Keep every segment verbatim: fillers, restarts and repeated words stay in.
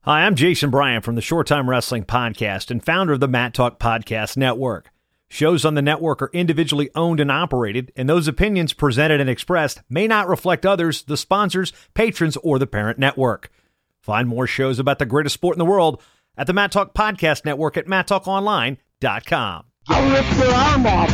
Hi, I'm Jason Bryan from the Short-Time Wrestling Podcast and founder of the Mat Talk Podcast Network. Shows on the network are individually owned and operated, and those opinions presented and expressed may not reflect others, the sponsors, patrons, or the parent network. Find more shows about the greatest sport in the world at the Mat Talk Podcast Network at mat talk online dot com. I'll rip your arm off.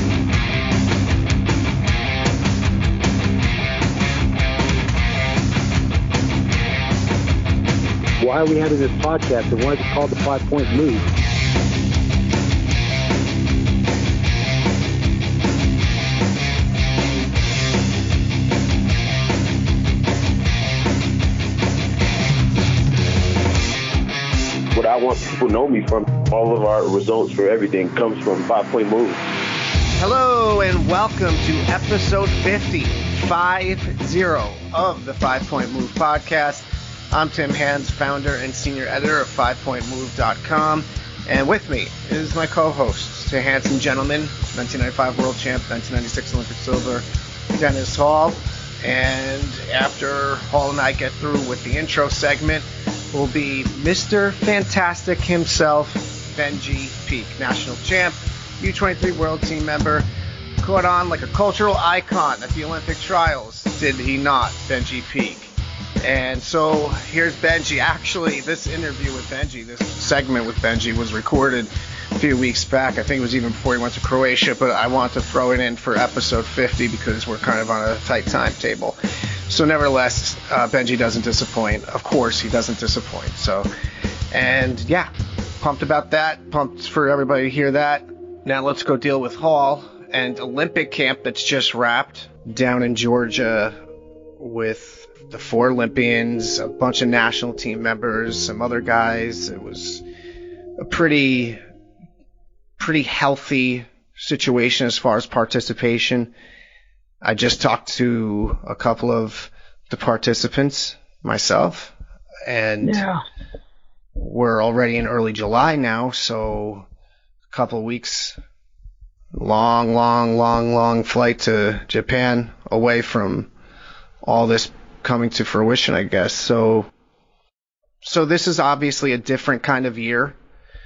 Why are we having this podcast and why is it called the Five Point Move? What I want people to know me from, all of our results for everything comes from Five Point Move. Hello and welcome to episode fifty, five zero of the Five Point Move podcast. I'm Tim Hans, founder and senior editor of five point move dot com, and with me is my co-host, the handsome gentleman, nineteen ninety-five world champ, nineteen ninety-six Olympic silver, Dennis Hall. And after Hall and I get through with the intro segment, will be Mister Fantastic himself, Benji Peak, national champ, U twenty-three world team member, caught on like a cultural icon at the Olympic trials, did he not, Benji Peak? And so here's Benji. Actually, this interview with Benji, this segment with Benji was recorded a few weeks back. I think it was even before he went to Croatia, but I want to throw it in for episode fifty because we're kind of on a tight timetable. So nevertheless, uh, Benji doesn't disappoint. Of course, he doesn't disappoint. So, and yeah, pumped about that. Pumped for everybody to hear that. Now let's go deal with Hall and Olympic camp that's just wrapped down in Georgia with the four Olympians, a bunch of national team members, some other guys. It was a pretty, pretty healthy situation as far as participation. I just talked to a couple of the participants myself, and Yeah. we're already in early July now, so a couple of weeks, long, long, long, long flight to Japan away from all this coming to fruition, I guess. So, so this is obviously a different kind of year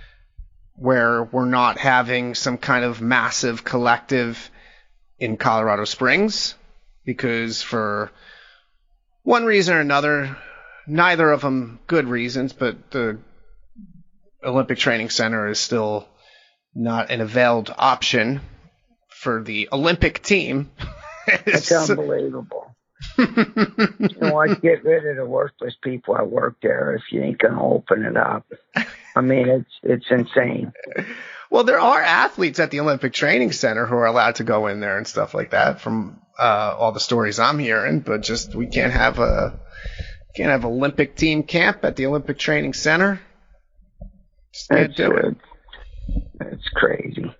where we're not having some kind of massive collective in Colorado Springs, because for one reason or another, neither of them good reasons, but the Olympic Training Center is still not an availed option for the Olympic team. It's unbelievable. You know what? Get rid of the worthless people that work there if you ain't gonna open it up. I mean, it's it's insane. Well, there are athletes at the Olympic Training Center who are allowed to go in there and stuff like that, from uh, all the stories I'm hearing. But just we can't have a can't have Olympic team camp at the Olympic Training Center. Just can't It's, do it. It's crazy.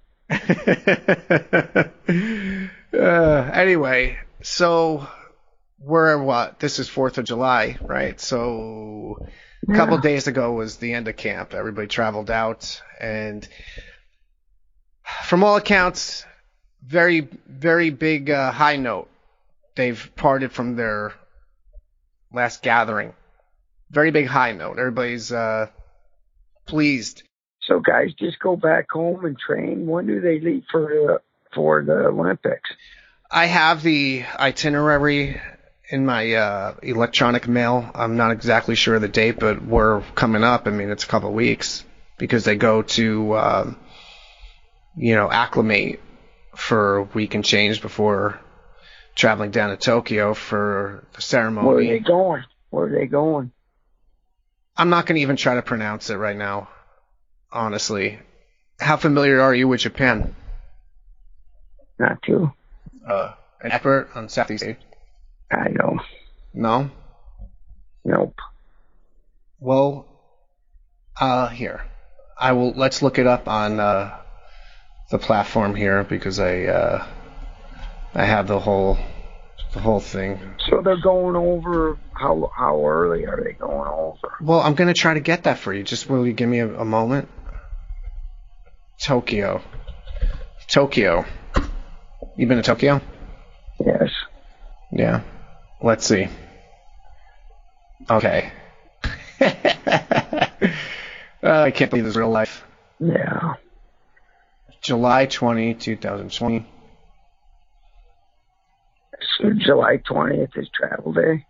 uh, anyway, so we're what? This is fourth of July, right? So a couple Yeah. days ago was the end of camp. Everybody traveled out, and from all accounts, very, very big uh, high note. They've parted from their last gathering. Very big high note. Everybody's uh, pleased. So guys, just go back home and train. When do they leave for the for the Olympics? I have the itinerary in my uh, electronic mail. I'm not exactly sure of the date, but we're coming up. I mean, it's a couple of weeks because they go to, um, you know, acclimate for a week and change before traveling down to Tokyo for the ceremony. Where are they going? Where are they going? I'm not going to even try to pronounce it right now, honestly. How familiar are you with Japan? Not too. Uh, an expert on Southeast Asia? I know. No? Nope. Well, uh, here. I will, let's look it up on, uh, the platform here because I, uh, I have the whole, the whole thing. So they're going over. How how early are they going over? Well, I'm going to try to get that for you. Just will you give me a, a moment? Tokyo. Tokyo. You been to Tokyo? Yes. Yeah. Let's see. Okay. Uh, I can't believe this is real life. Yeah. July twentieth, twenty twenty. So July twentieth is travel day?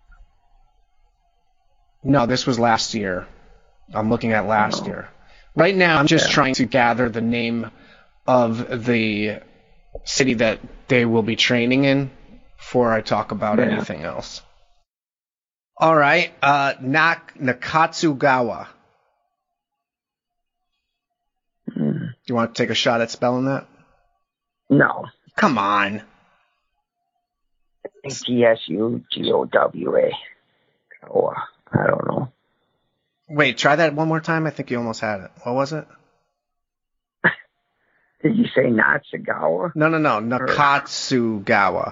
No, this was last year. I'm looking at last Oh. year. Right now, I'm just Yeah. trying to gather the name of the city that they will be training in before I talk about Yeah. anything else. All right. Uh, Nak- Nakatsugawa. Mm. You want to take a shot at spelling that? No. Come on. T S U G O W A. Oh, uh, I don't know. Wait, try that one more time. I think you almost had it. What was it? Did you say Natsugawa? No, no, no. Nakatsugawa.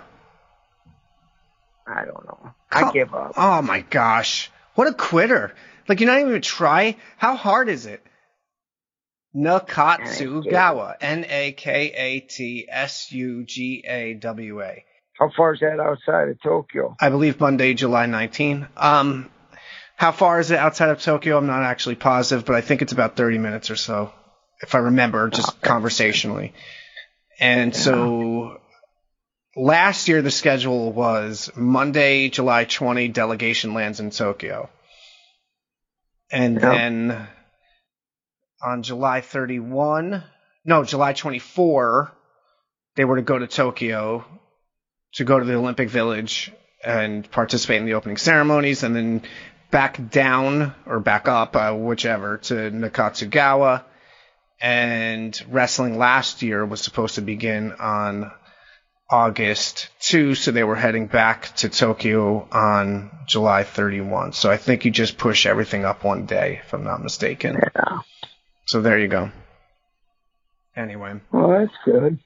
I don't know. Come- I give up. Oh my gosh. What a quitter. Like, you're not even going to try? How hard is it? Nakatsugawa. N A K A T S U G A W A. How far is that outside of Tokyo? I believe Monday, July nineteenth. Um, how far is it outside of Tokyo? I'm not actually positive, but I think it's about thirty minutes or so, if I remember, just Okay. conversationally. And Yeah. so last year the schedule was Monday, July twentieth, delegation lands in Tokyo. And Yeah. then on July thirty-first, no, July twenty-fourth, they were to go to Tokyo to go to the Olympic Village and participate in the opening ceremonies, and then back down or back up, uh, whichever, to Nakatsugawa. And wrestling last year was supposed to begin on August second, so they were heading back to Tokyo on July thirty-first. So I think you just push everything up one day, if I'm not mistaken. Yeah. So there you go. Anyway. Well, that's good.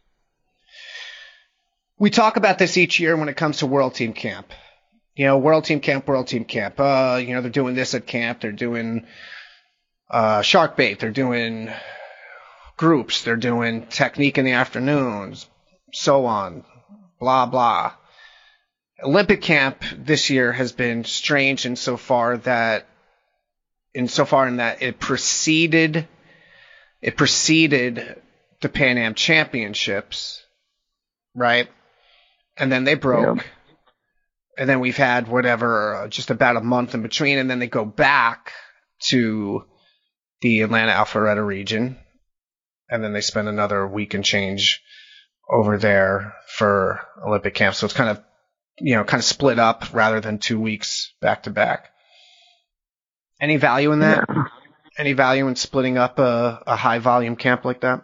We talk about this each year when it comes to World Team Camp. You know, World Team Camp, World Team Camp. Uh, you know, they're doing this at camp. They're doing uh, shark bait. They're doing groups. They're doing technique in the afternoons, so on, blah, blah. Olympic Camp this year has been strange insofar that, insofar in that it preceded, it preceded the Pan Am Championships, right? And then they broke. Yeah. And then we've had whatever, uh, just about a month in between. And then they go back to the Atlanta Alpharetta region. And then they spend another week and change over there for Olympic camp. So it's kind of, you know, kind of split up rather than two weeks back to back. Any value in that? Yeah. Any value in splitting up a, a high volume camp like that?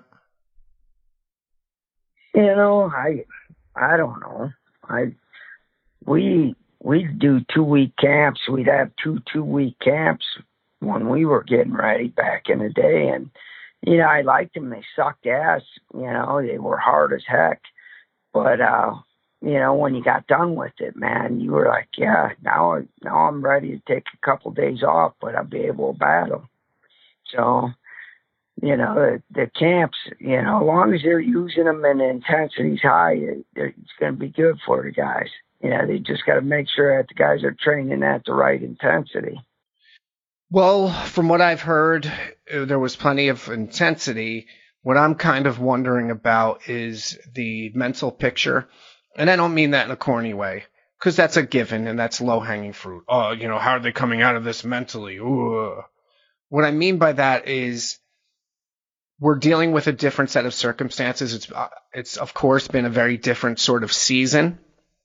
You know, I I don't know. I we we'd do two week camps. We'd have two two week camps when we were getting ready back in the day, and you know, I liked them. They sucked ass. You know, they were hard as heck. But uh, you know, when you got done with it, man, you were like, yeah, now now I'm ready to take a couple days off, but I'll be able to battle. So, you know, the, the camps, you know, as long as they're using them and the intensity's high, it, it's going to be good for the guys. You know, they just got to make sure that the guys are training at the right intensity. Well, from what I've heard, there was plenty of intensity. What I'm kind of wondering about is the mental picture. And I don't mean that in a corny way, because that's a given and that's low-hanging fruit. Oh, you know, how are they coming out of this mentally? Ooh. What I mean by that is we're dealing with a different set of circumstances. It's, uh, it's of course, been a very different sort of season.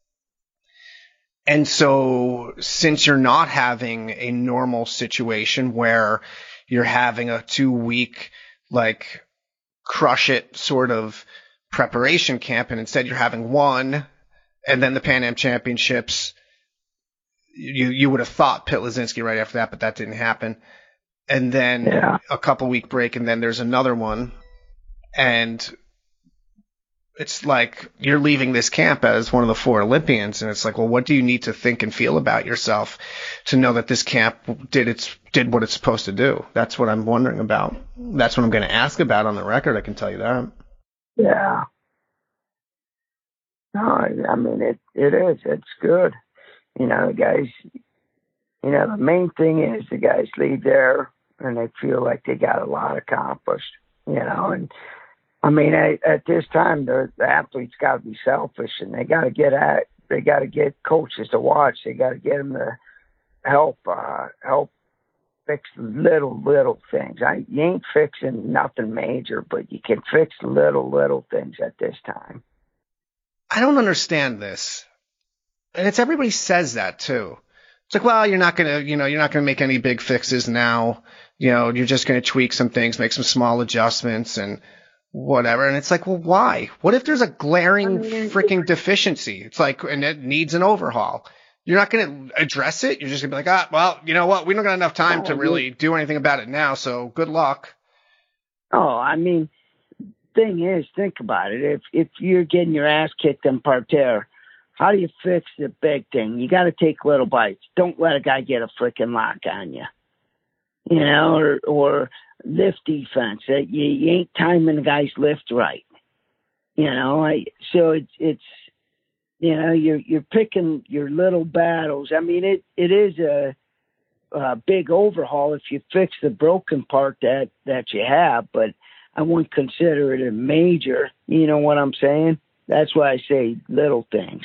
And so since you're not having a normal situation where you're having a two-week, like, crush it sort of preparation camp, and instead you're having one, and then the Pan Am Championships, you you would have thought Pit Lazinski right after that, but that didn't happen. And then Yeah. a couple week break, and then there's another one. And it's like you're leaving this camp as one of the four Olympians, and it's like, well, what do you need to think and feel about yourself to know that this camp did its did what it's supposed to do? That's what I'm wondering about. That's what I'm going to ask about on the record. I can tell you that. Yeah. No, I mean, it, it is. It's good. You know, the guys, you know, the main thing is the guys leave there and they feel like they got a lot accomplished, you know. And I mean, I, at this time, the, the athletes got to be selfish, and they got to get at, they got to get coaches to watch. They got to get them to help, uh, help fix little, little things. I, you ain't fixing nothing major, but you can fix little, little things at this time. I don't understand this. And it's everybody says that too. It's like, well, you're not going to, you know, you're not going to make any big fixes now. You know, you're just going to tweak some things, make some small adjustments and whatever. And it's like, well, why? What if there's a glaring freaking deficiency? It's like, and it needs an overhaul. You're not going to address it. You're just going to be like, ah, well, you know what? We don't got enough time to really do anything about it now. So good luck. Oh, I mean, thing is, think about it. If if you're getting your ass kicked in parterre, how do you fix the big thing? You got to take little bites. Don't let a guy get a freaking lock on you, you know, or or lift defense. You, you ain't timing the guy's lift right, you know. I, so it's it's you know you're you're picking your little battles. I mean, it it is a, a big overhaul if you fix the broken part that that you have, but I wouldn't consider it a major. You know what I'm saying? That's why I say little things.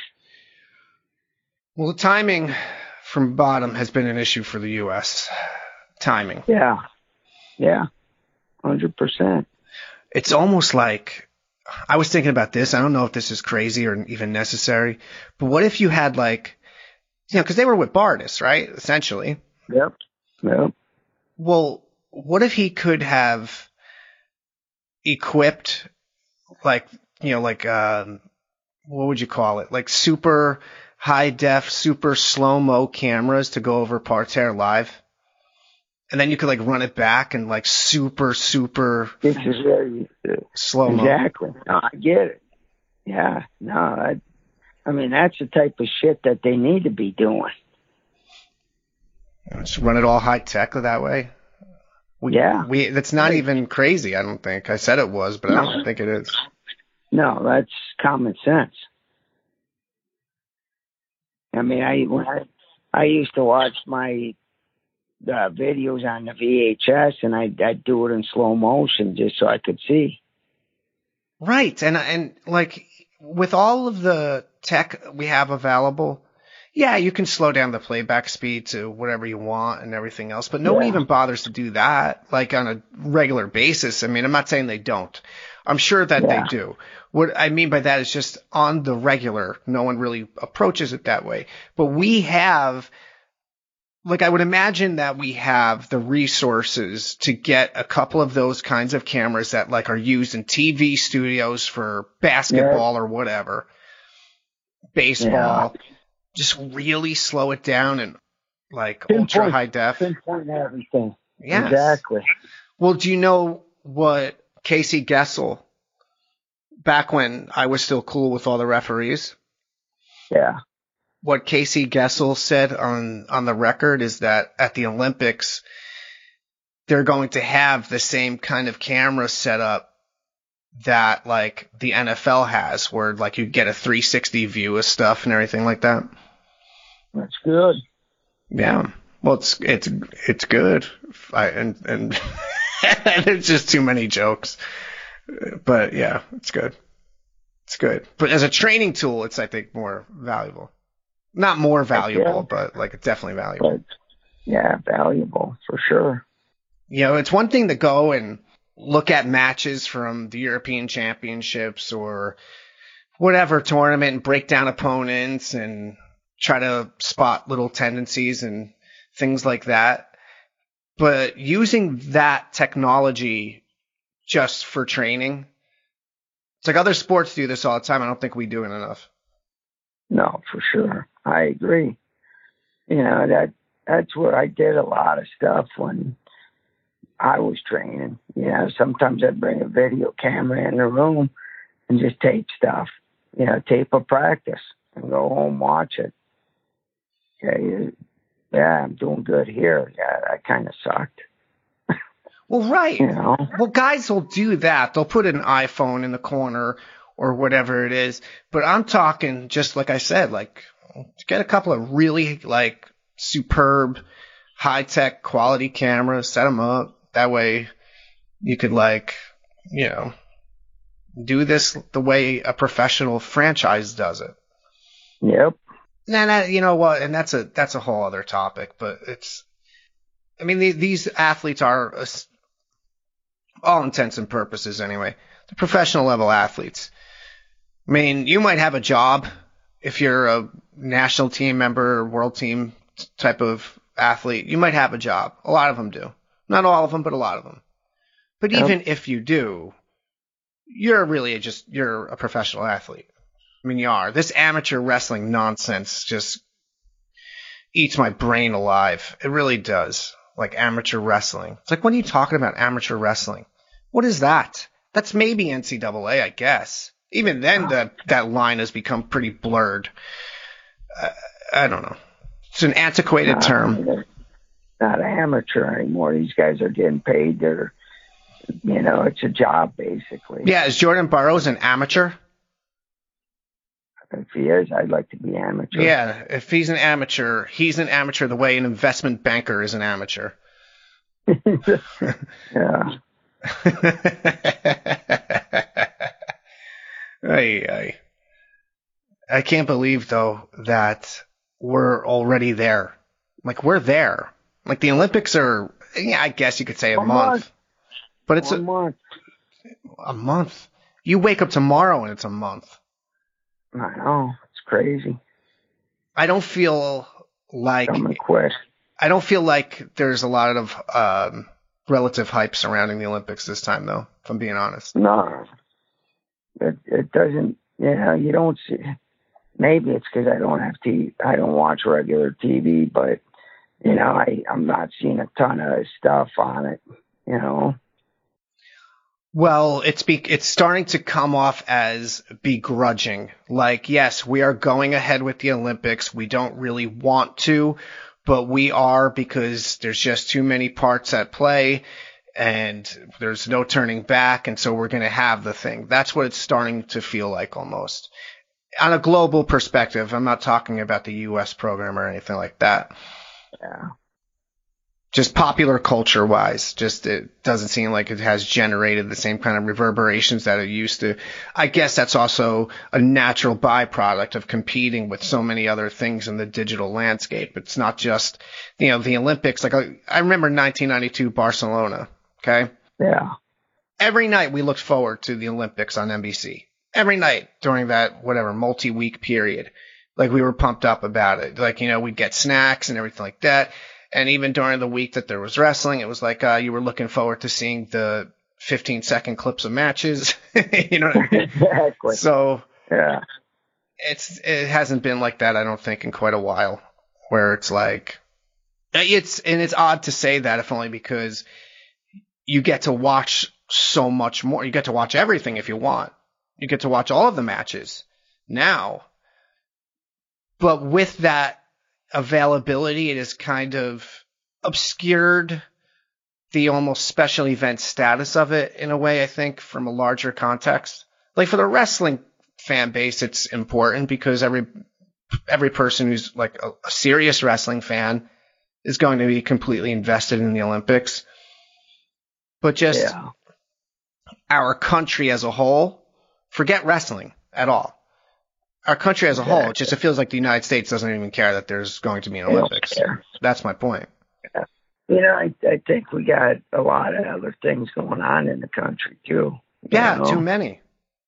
Well, the timing from bottom has been an issue for the U S Timing. Yeah. Yeah. one hundred percent. It's almost like, I was thinking about this. I don't know if this is crazy or even necessary, but what if you had like, you know, because they were with Bardis, right? Essentially. Yep. Yep. Well, what if he could have equipped like, you know, like, um, what would you call it? Like super high def, super slow mo cameras to go over parterre live. And then you could like run it back and like super, super this is very uh, slow mo. Exactly. No, I get it. Yeah. No, I, I mean, that's the type of shit that they need to be doing. Just run it all high tech that way. We, yeah. We, that's not even crazy, I don't think. I said it was, but no. I don't think it is. No, that's common sense. I mean, I when I, I used to watch my uh, videos on the V H S, and I'd, I'd do it in slow motion just so I could see. Right, and and like with all of the tech we have available, yeah, you can slow down the playback speed to whatever you want and everything else, but no yeah. one even bothers to do that like on a regular basis. I mean, I'm not saying they don't. I'm sure that yeah. they do. What I mean by that is just on the regular, no one really approaches it that way. But we have, like, I would imagine that we have the resources to get a couple of those kinds of cameras that like are used in T V studios for basketball yeah. or whatever, baseball. Yeah. Just really slow it down and like pinpoint, ultra high def. Pinpoint everything. Yeah, exactly. Well, do you know what Casey Gessel, back when I was still cool with all the referees? Yeah. What Casey Gessel said on on the record is that at the Olympics, they're going to have the same kind of camera set up that like the N F L has, where like you get a three sixty view of stuff and everything like that. That's good. Yeah. Well, it's it's it's good. I, and and there's just too many jokes. But yeah, it's good. It's good. But as a training tool, it's I think more valuable. Not more valuable, yeah. but like definitely valuable. But, yeah, valuable for sure. You know, it's one thing to go and look at matches from the European Championships or whatever tournament and break down opponents and try to spot little tendencies and things like that. But using that technology just for training, it's like other sports do this all the time. I don't think we do it enough. No, for sure. I agree. You know, that that's where I did a lot of stuff when I was training. You know, sometimes I'd bring a video camera in the room and just tape stuff, you know, tape a practice and go home, watch it. Okay, yeah, I'm doing good here. Yeah, that kind of sucked. Well, right. You know? Well, guys will do that. They'll put an iPhone in the corner or whatever it is. But I'm talking just like I said, like get a couple of really like superb high-tech quality cameras, set them up. That way you could, like, you know, do this the way a professional franchise does it. Yep. And that, you know what, and that's a that's a whole other topic, but it's, I mean, the, these athletes are, uh, all intents and purposes anyway, they're professional level athletes. I mean, you might have a job if you're a national team member or world team type of athlete. You might have a job. A lot of them do. Not all of them, but a lot of them. But Yep. even if you do, you're really just, you're a professional athlete. I mean, you are. This amateur wrestling nonsense just eats my brain alive. It really does. Like amateur wrestling. It's like, what are you talking about, amateur wrestling? What is that? That's maybe N C double A, I guess. Even then, that that line has become pretty blurred. Uh, I don't know. It's an antiquated Not, term. Not amateur anymore. These guys are getting paid. They're, you know, it's a job basically. Yeah, is Jordan Burroughs an amateur? If he is, I'd like to be amateur. Yeah, if he's an amateur, he's an amateur the way an investment banker is an amateur. Yeah. Ay, ay. I can't believe, though, that we're already there. Like, we're there. Like, the Olympics are, yeah, I guess you could say a One month. month. But it's One a, month. a month. You wake up tomorrow and it's a month. I know. It's crazy. I don't feel like I'm gonna quit. I don't feel like there's a lot of um, relative hype surrounding the Olympics this time, though, if I'm being honest. No. It, it doesn't, you know, you don't see, maybe it's because I don't have T V, I don't watch regular T V, but, you know, I, I'm not seeing a ton of stuff on it, you know. Well, it's be, it's starting to come off as begrudging. Like, yes, we are going ahead with the Olympics. We don't really want to, but we are because there's just too many parts at play and there's no turning back. And so we're going to have the thing. That's what it's starting to feel like almost. On a global perspective, I'm not talking about the U S program or anything like that. Yeah. Just popular culture wise, just it doesn't seem like it has generated the same kind of reverberations that it used to. I guess that's also a natural byproduct of competing with so many other things in the digital landscape. It's not just, you know, the Olympics. Like I remember nineteen ninety-two Barcelona. Okay. Yeah. Every night we looked forward to the Olympics on N B C. Every night during that, whatever, multi-week period. Like we were pumped up about it. Like, you know, we'd get snacks and everything like that. And even during the week that there was wrestling, it was like uh, you were looking forward to seeing the fifteen second clips of matches. You know what I mean? Exactly. So yeah, it's it hasn't been like that, I don't think, in quite a while. Where it's like it's and it's odd to say that, if only because you get to watch so much more. You get to watch everything if you want. You get to watch all of the matches now. But with that availability, it has kind of obscured the almost special event status of it in a way, I think, from a larger context. Like for the wrestling fan base, it's important because every every person who's like a, a serious wrestling fan is going to be completely invested in the Olympics. But just yeah. our country as a whole, forget wrestling at all. Our country as a whole, it just it feels like the United States doesn't even care that there's going to be an Olympics. That's my point. Yeah. You know, I, I think we got a lot of other things going on in the country, too. Yeah, know? too many.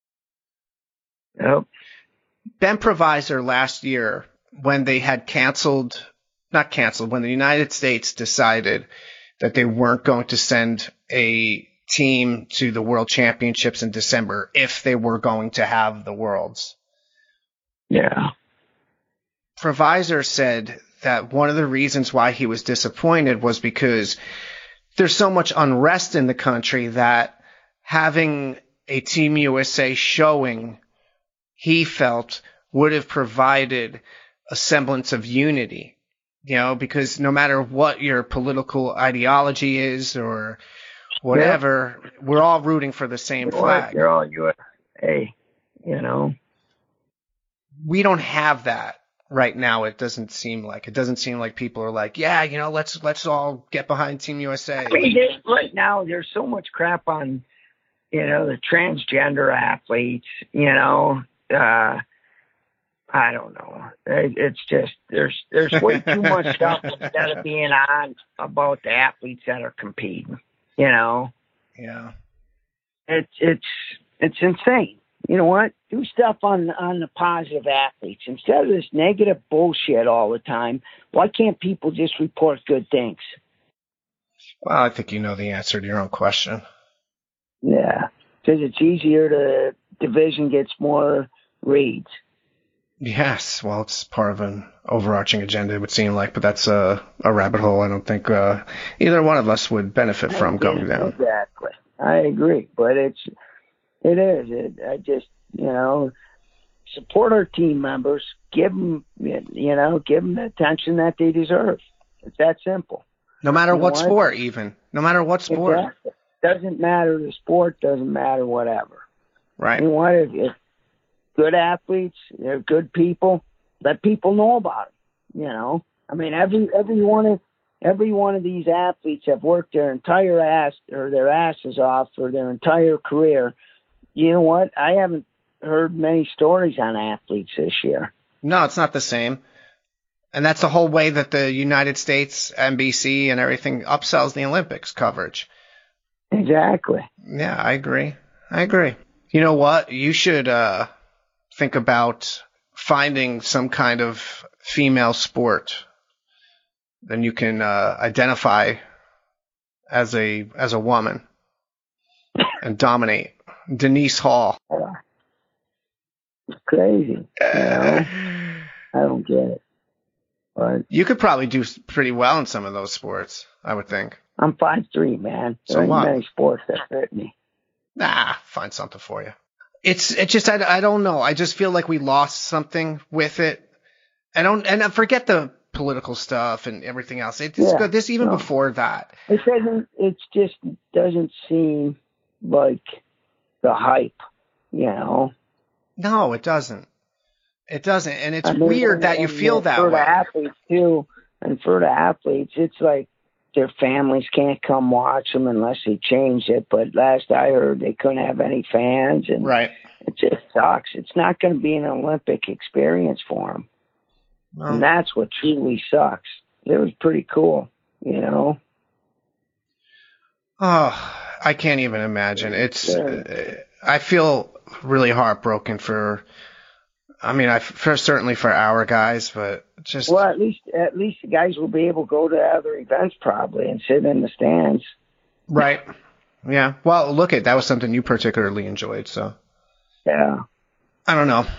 Yep. Ben Provisor last year, when they had canceled, not canceled, when the United States decided that they weren't going to send a team to the World Championships in December if they were going to have the Worlds. Yeah. Provisor said that one of the reasons why he was disappointed was because there's so much unrest in the country that having a Team U S A showing, he felt, would have provided a semblance of unity. You know, because no matter what your political ideology is or whatever, yeah. we're all rooting for the same you're flag. You're all U S A, you know. We don't have that. right now it doesn't seem like. It doesn't seem like people are like, yeah, you know, let's let's all get behind Team U S A. I mean, they, right now there's so much crap on, you know, the transgender athletes, you know, uh, I don't know. It, it's just, there's there's way too much stuff instead of being on about the athletes that are competing, you know. Yeah. It's, it's, it's insane. You know what? Do stuff on, on the positive athletes. Instead of this negative bullshit all the time, why can't people just report good things? Well, I think you know the answer to your own question. Yeah. Because it's easier to, division gets more reads. Yes, well, it's part of an overarching agenda, it would seem like, but that's a, a rabbit hole I don't think uh, either one of us would benefit from going down. Exactly. I agree, but it's, it is. It, I just, you know, support our team members, give them, you know, give them the attention that they deserve. It's that simple. No matter you what know sport, what? even. No matter what sport. Exactly. Doesn't matter the sport, doesn't matter whatever. Right. You know what? If, if good athletes, they're good people, let people know about it. You know, I mean, every every one of every one of these athletes have worked their entire ass or their asses off for their entire career. You know what? I haven't heard many stories on athletes this year. No, it's not the same. And that's the whole way that the United States, N B C, and everything upsells the Olympics coverage. Exactly. Yeah, I agree. I agree. You know what? You should uh, think about finding some kind of female sport. Then you can uh, identify as a as a woman and dominate. Denise Hall. Yeah. It's crazy. You know? I don't get it. But you could probably do pretty well in some of those sports, I would think. I'm five three, man. So there ain't what? many sports that fit me. Nah, find something for you. It's it just I, I don't know. I just feel like we lost something with it. I don't and I forget the political stuff and everything else. It's Yeah, good. This even no. before that. It doesn't. It just doesn't seem like the hype. You know. No, it doesn't. It doesn't, and it's I mean, weird that you and feel that for way. the athletes too, and for the athletes, it's like their families can't come watch them unless they change it. But last I heard, they couldn't have any fans, and Right. it just sucks. It's not going to be an Olympic experience for them, Well, and that's what truly sucks. It was pretty cool, you know. oh, I can't even imagine. It's. Yeah. Uh, I feel really heartbroken for. I mean, I for certainly for our guys, but just Well, at least at least the guys will be able to go to other events probably and sit in the stands. right. Yeah. Well, look at that was something you particularly enjoyed, so. Yeah. I don't know.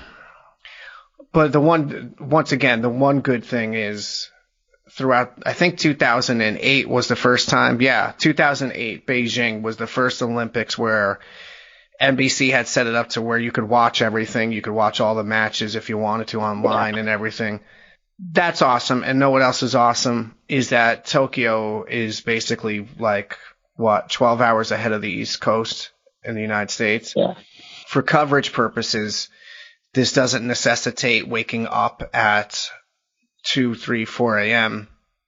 But the one, once again, the one good thing is throughout, I think two thousand eight was the first time. Yeah, two thousand eight, Beijing was the first Olympics where N B C had set it up to where you could watch everything. You could watch all the matches if you wanted to online and everything. That's awesome. And know what else is awesome is that Tokyo is basically like, what, twelve hours ahead of the East Coast in the United States. Yeah. For coverage purposes, this doesn't necessitate waking up at two, three, four a.m.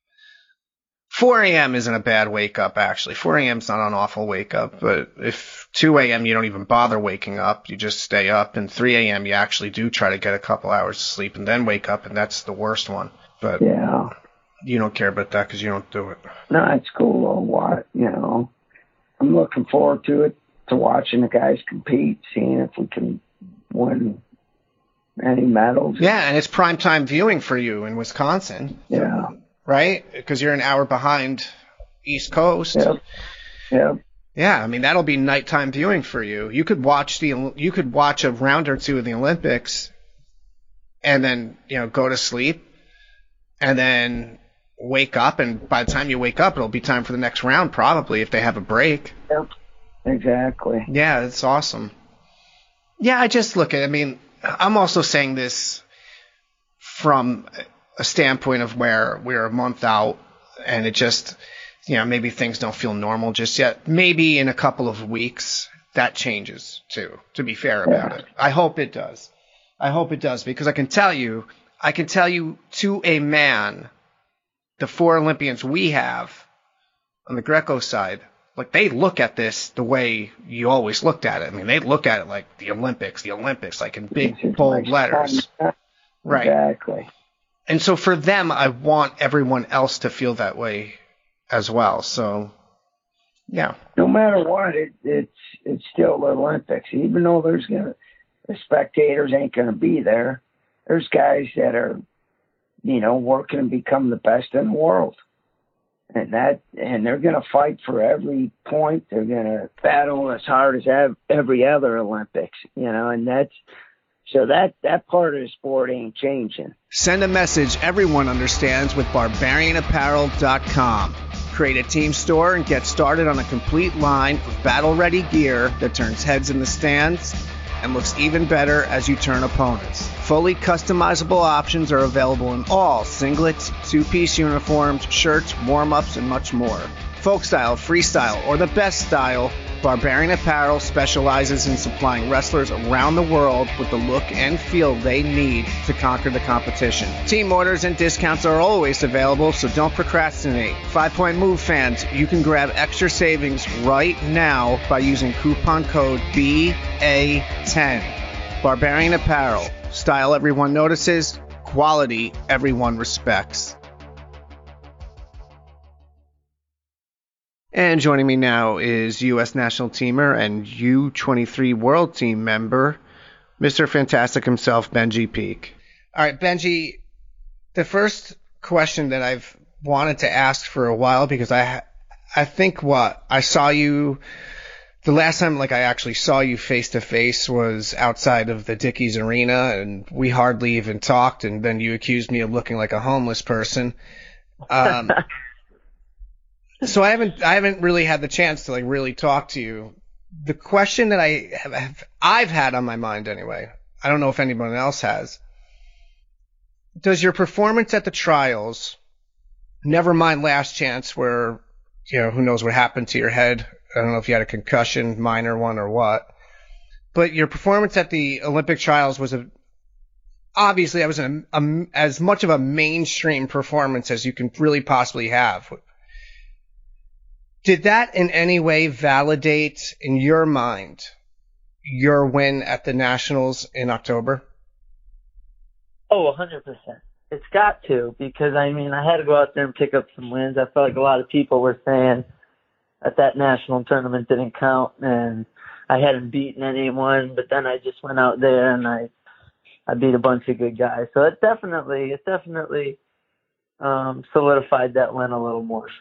four a.m. isn't a bad wake up, actually. four a.m. is not an awful wake up, but if two a.m. you don't even bother waking up, you just stay up, and three a.m. you actually do try to get a couple hours of sleep and then wake up, and that's the worst one. But Yeah. you don't care about that because you don't do it. No, it's cool or what, you know. I'm looking forward to it, to watching the guys compete, seeing if we can win any medals. Yeah, and it's primetime viewing for you in Wisconsin. Yeah. Right? Because you're an hour behind East Coast. Yep. Yep. Yeah, I mean that'll be nighttime viewing for you. You could watch the you could watch a round or two of the Olympics, and then you know go to sleep, and then wake up, and by the time you wake up, it'll be time for the next round probably if they have a break. Yep. Exactly. Yeah, it's awesome. Yeah, I just look at. I mean, I'm also saying this from a standpoint of where we're a month out, and it just. You know, maybe things don't feel normal just yet. Maybe in a couple of weeks that changes too, to be fair about Yeah. it. I hope it does. I hope it does because I can tell you I can tell you to a man, the four Olympians we have on the Greco side, like they look at this the way you always looked at it. I mean, they look at it like the Olympics, the Olympics, like in big, bold letters. Right. Exactly. And so for them, I want everyone else to feel that way as well. So, yeah. No matter what, it, it's it's still the Olympics. Even though there's gonna the spectators ain't gonna be there, there's guys that are, you know, working to become the best in the world, and that and they're gonna fight for every point. They're gonna battle as hard as ev- every other Olympics, you know, and that's. So that, that part of the sport ain't changing. Send a message everyone understands with barbarian apparel dot com. Create a team store and get started on a complete line of battle-ready gear that turns heads in the stands and looks even better as you turn opponents. Fully customizable options are available in all singlets, two-piece uniforms, shirts, warm-ups, and much more. Folk style, freestyle, or the best style, Barbarian Apparel specializes in supplying wrestlers around the world with the look and feel they need to conquer the competition. Team orders and discounts are always available, so don't procrastinate. Five Point Move fans, you can grab extra savings right now by using coupon code B A ten. Barbarian Apparel. Style everyone notices, quality everyone respects. And joining me now is U S national teamer and U twenty-three world team member, Mister Fantastic himself, Benji Peak. All right, Benji, the first question that I've wanted to ask for a while, because I I think what I saw you, the last time like I actually saw you face to face was outside of the Dickies Arena, and we hardly even talked, and then you accused me of looking like a homeless person. Um So I haven't I haven't really had the chance to like really talk to you. The question that I have, have I've had on my mind anyway, I don't know if anyone else has. Does your performance at the trials, never mind last chance where, you know, who knows what happened to your head? I don't know if you had a concussion, minor one or what. But your performance at the Olympic trials was a obviously that was a, a, as much of a mainstream performance as you can really possibly have. Did that in any way validate, in your mind, your win at the Nationals in October? Oh, one hundred percent. It's got to, because, I mean, I had to go out there and pick up some wins. I felt like a lot of people were saying that that national tournament didn't count, and I hadn't beaten anyone, but then I just went out there and I I beat a bunch of good guys. So it definitely, it definitely um, solidified that win a little more.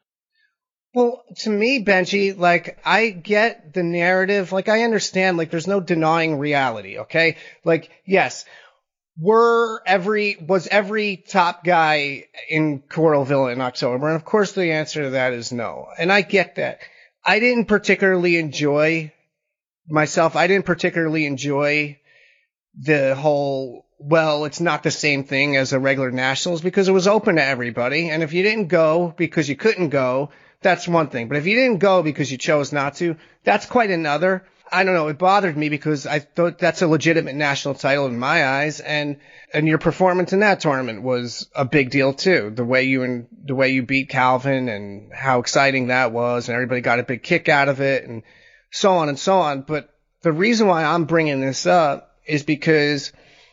Well, to me, Benji, like, I get the narrative. Like, I understand, like, there's no denying reality, okay? Like, yes, were every, was every top guy in Coralville in October? And of course the answer to that is no. And I get that. I didn't particularly enjoy myself. I didn't particularly enjoy the whole, well, it's not the same thing as a regular nationals, because it was open to everybody. And if you didn't go because you couldn't go, that's one thing. But if you didn't go because you chose not to, that's quite another. I don't know. It bothered me because I thought that's a legitimate national title in my eyes. And, and your performance in that tournament was a big deal too. The way you, and the way you beat Calvin and how exciting that was, and everybody got a big kick out of it and so on and so on. But the reason why I'm bringing this up is because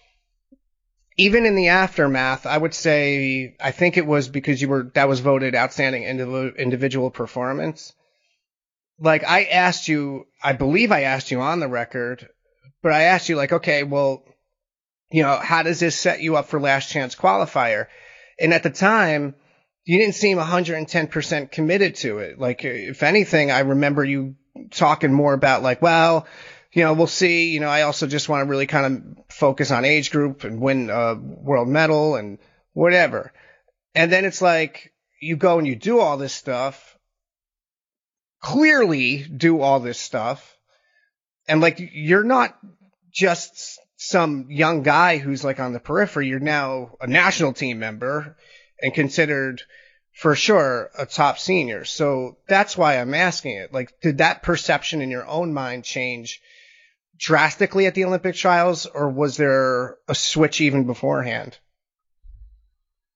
even in the aftermath, I would say, I think it was because you were, that was voted outstanding individual performance. Like, I asked you, I believe I asked you on the record, but I asked you, like, okay, well, you know, how does this set you up for last chance qualifier? And at the time, you didn't seem one hundred ten percent committed to it. Like, if anything, I remember you talking more about, like, well, you know, we'll see. You know, I also just want to really kind of focus on age group and win a world medal and whatever. And then it's like you go and you do all this stuff, clearly do all this stuff. And like, you're not just some young guy who's like on the periphery. You're now a national team member and considered for sure a top senior. So that's why I'm asking it. Like, did that perception in your own mind change drastically at the Olympic trials, or was there a switch even beforehand?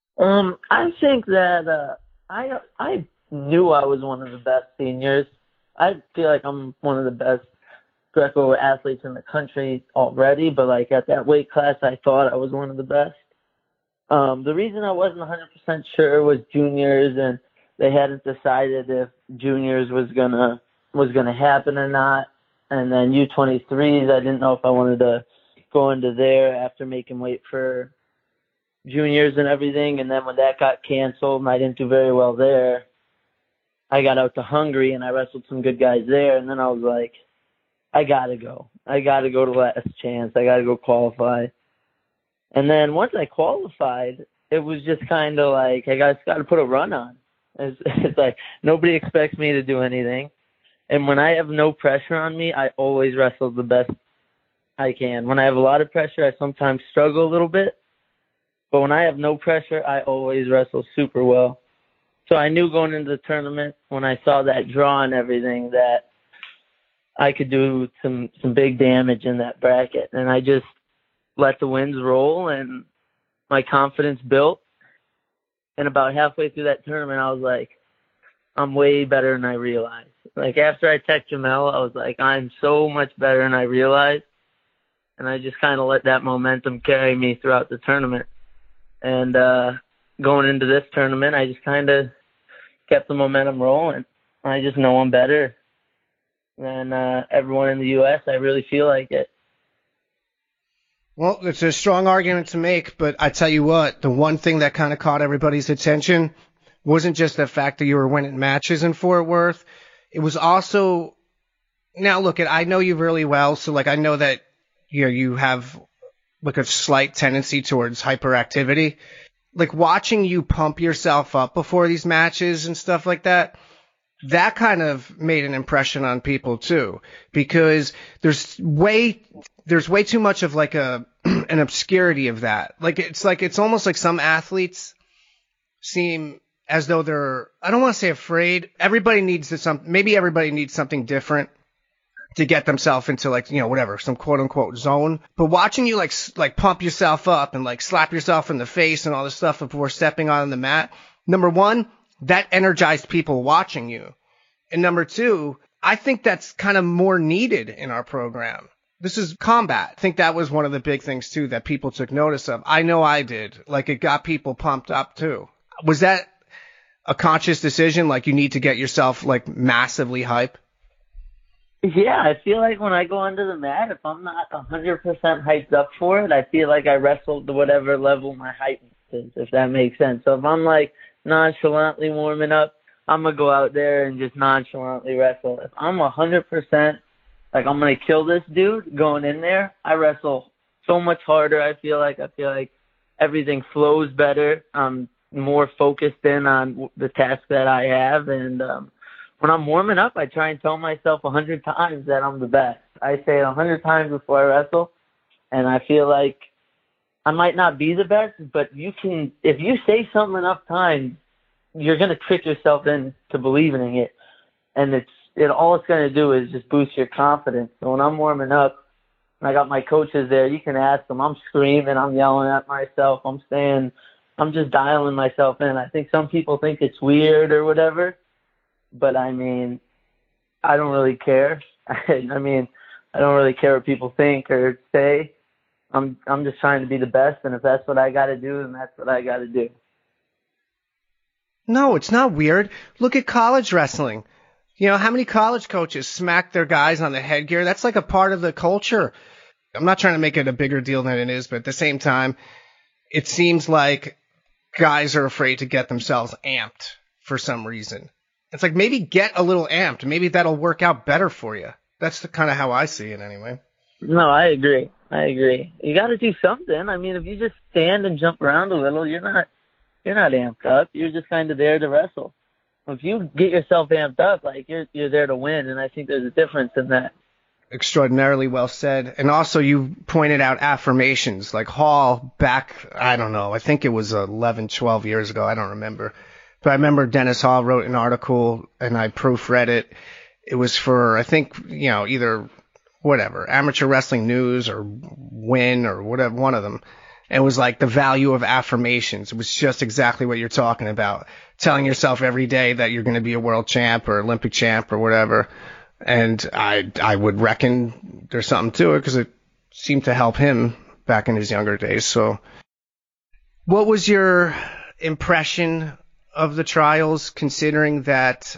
Um, I think that uh, I I knew I was one of the best seniors. I feel like I'm one of the best Greco athletes in the country already, but like at that weight class, I thought I was one of the best. Um, the reason I wasn't one hundred percent sure was juniors, and they hadn't decided if juniors was gonna was gonna happen or not. And then U twenty-threes, I didn't know if I wanted to go into there after making weight for juniors and everything. And then when that got canceled and I didn't do very well there, I got out to Hungary and I wrestled some good guys there. And then I was like, I gotta go. I gotta go to last chance. I gotta go qualify. And then once I qualified, it was just kind of like I got got to put a run on. It's, it's like nobody expects me to do anything. And when I have no pressure on me, I always wrestle the best I can. When I have a lot of pressure, I sometimes struggle a little bit. But when I have no pressure, I always wrestle super well. So I knew going into the tournament, when I saw that draw and everything, that I could do some, some big damage in that bracket. And I just let the wins roll, and my confidence built. And about halfway through that tournament, I was like, I'm way better than I realized. Like, after I texted Jamel, I was like, I'm so much better than I realized. And I just kind of let that momentum carry me throughout the tournament. And uh, going into this tournament, I just kind of kept the momentum rolling. I just know I'm better than uh, everyone in the U S. I really feel like it. Well, it's a strong argument to make, but I tell you what, the one thing that kind of caught everybody's attention wasn't just the fact that you were winning matches in Fort Worth. It was also, now look, I know you really well, so like I know that you know you have like a slight tendency towards hyperactivity. Like watching you pump yourself up before these matches and stuff like that, that kind of made an impression on people too, because there's way there's way too much of like a an obscurity of that. Like it's like it's almost like some athletes seem as though they're, I don't want to say afraid. Everybody needs to some maybe everybody needs something different to get themselves into like, you know, whatever, some quote unquote zone. But watching you like like pump yourself up and like slap yourself in the face and all this stuff before stepping on the mat, number one, that energized people watching you. And number two, I think that's kind of more needed in our program. This is combat. I think that was one of the big things too that people took notice of. I know I did. Like it got people pumped up too. Was that a conscious decision? Like you need to get yourself like massively hype? Yeah, I feel like when I go onto the mat, if I'm not one hundred percent hyped up for it, I feel like I wrestled to whatever level my hype is, if that makes sense. So if I'm like nonchalantly warming up, I'm going to go out there and just nonchalantly wrestle. If I'm one hundred percent like I'm going to kill this dude going in there, I wrestle so much harder. I feel like I feel like everything flows better. I'm more focused in on the task that I have. And um, when I'm warming up, I try and tell myself a hundred times that I'm the best. I say it a hundred times before I wrestle. And I feel like I might not be the best, but you can, if you say something enough times, you're going to trick yourself into believing in it. And it's, it, all it's going to do is just boost your confidence. So when I'm warming up, and I got my coaches there, you can ask them, I'm screaming, I'm yelling at myself, I'm saying, I'm just dialing myself in. I think some people think it's weird or whatever, but I mean, I don't really care. I mean, I don't really care what people think or say. I'm, I'm just trying to be the best. And if that's what I got to do, then that's what I got to do. No, it's not weird. Look at college wrestling. You know, how many college coaches smack their guys on the headgear? That's like a part of the culture. I'm not trying to make it a bigger deal than it is, but at the same time, it seems like guys are afraid to get themselves amped for some reason. It's like maybe get a little amped. Maybe that'll work out better for you. That's the kind of how I see it anyway. No, I agree. I agree. You got to do something. I mean, if you just stand and jump around a little, you're not you're not amped up. You're just kind of there to wrestle. If you get yourself amped up, like you're you're there to win, and I think there's a difference in that. Extraordinarily well said. And also you pointed out affirmations, like Hall back, I don't know, I think it was eleven, twelve years ago, I don't remember. But I remember Dennis Hall wrote an article, and I proofread it. It was for, I think, you know, either whatever, Amateur Wrestling News or Win or whatever, one of them. And it was like the value of affirmations. It was just exactly what you're talking about. Telling yourself every day that you're going to be a world champ or Olympic champ or whatever. And I, I would reckon there's something to it because it seemed to help him back in his younger days. So what was your impression of the trials, considering that,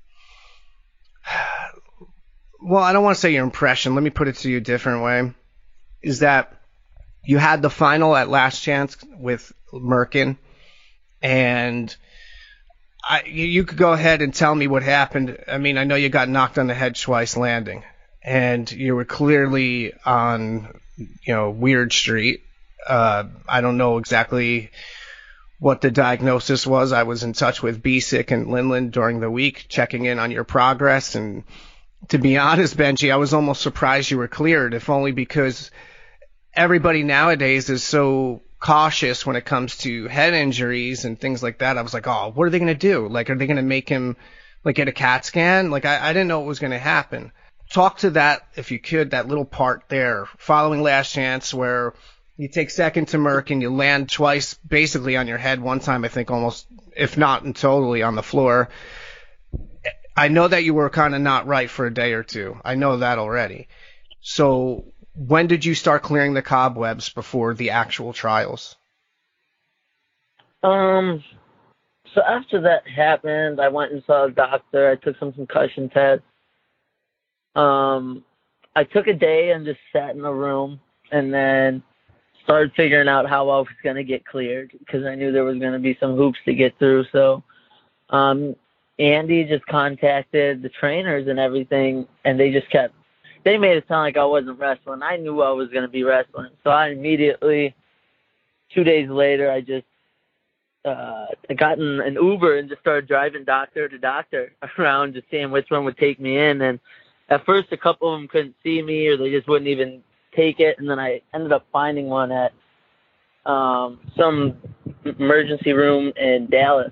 well, I don't want to say your impression. Let me put it to you a different way. Is that you had the final at Last Chance with Merkin, and I, you, you could go ahead and tell me what happened. I mean, I know you got knocked on the head twice landing, and you were clearly on, you know, Weird Street. Uh, I don't know exactly what the diagnosis was. I was in touch with Bisick and Linland during the week, checking in on your progress. And to be honest, Benji, I was almost surprised you were cleared, if only because everybody nowadays is so cautious when it comes to head injuries and things like that. I was like, oh, what are they going to do? Like, are they going to make him like get a CAT scan? Like, I, I didn't know what was going to happen. Talk to that, if you could, that little part there following Last Chance where you take second to Merck and you land twice basically on your head. One time, I think almost, if not totally, on the floor. I know that you were kind of not right for a day or two. I know that already. So when did you start clearing the cobwebs before the actual trials? Um, so after that happened, I went and saw a doctor. I took some concussion tests. Um, I took a day and just sat in a room and then started figuring out how I was going to get cleared because I knew there was going to be some hoops to get through. So um, Andy just contacted the trainers and everything, and they just kept, they made it sound like I wasn't wrestling. I knew I was going to be wrestling. So I immediately, two days later, I just uh, I got in an Uber and just started driving doctor to doctor around, just seeing which one would take me in. And at first, a couple of them couldn't see me or they just wouldn't even take it, and then I ended up finding one at um, some emergency room in Dallas,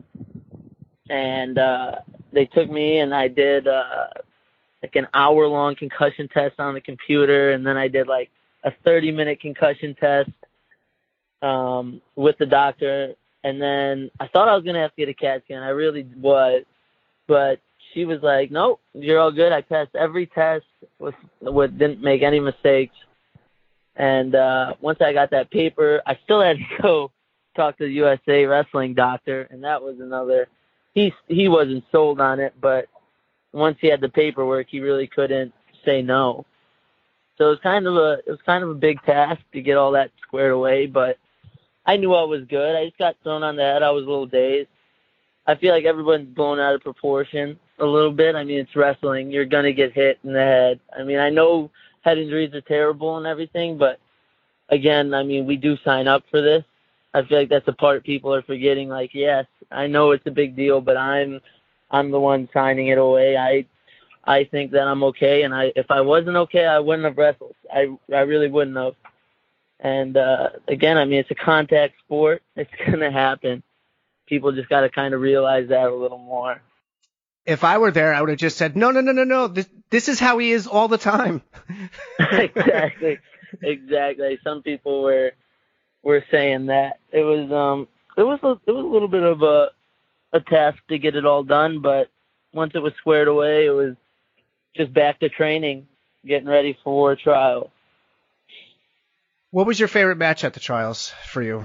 and uh, they took me and I did uh, like an hour long concussion test on the computer, and then I did like a thirty minute concussion test um, with the doctor, and then I thought I was gonna have to get a CAT scan. I really was, but she was like, nope, you're all good. I passed every test, with, with didn't make any mistakes. And uh, once I got that paper, I still had to go talk to the U S A Wrestling doctor, and that was another. He he wasn't sold on it, but once he had the paperwork, he really couldn't say no. So it was kind of a it was kind of a big task to get all that squared away, but I knew I was good. I just got thrown on the head. I was a little dazed. I feel like everyone's blown out of proportion a little bit. I mean, it's wrestling. You're going to get hit in the head. I mean, I know head injuries are terrible and everything, but again, I mean, we do sign up for this. I feel like that's the part people are forgetting. Like, yes, I know it's a big deal, but I'm I'm the one signing it away. I I think that I'm okay, and I if I wasn't okay, I wouldn't have wrestled. I I really wouldn't have. And uh, again, I mean, it's a contact sport. It's going to happen. People just got to kind of realize that a little more. If I were there, I would have just said, no, no, no, no, no. This, this is how he is all the time. Exactly. Exactly. Some people were were saying that. It was um it was a, it was a little bit of a a task to get it all done, but once it was squared away, it was just back to training, getting ready for trial. What was your favorite match at the trials for you?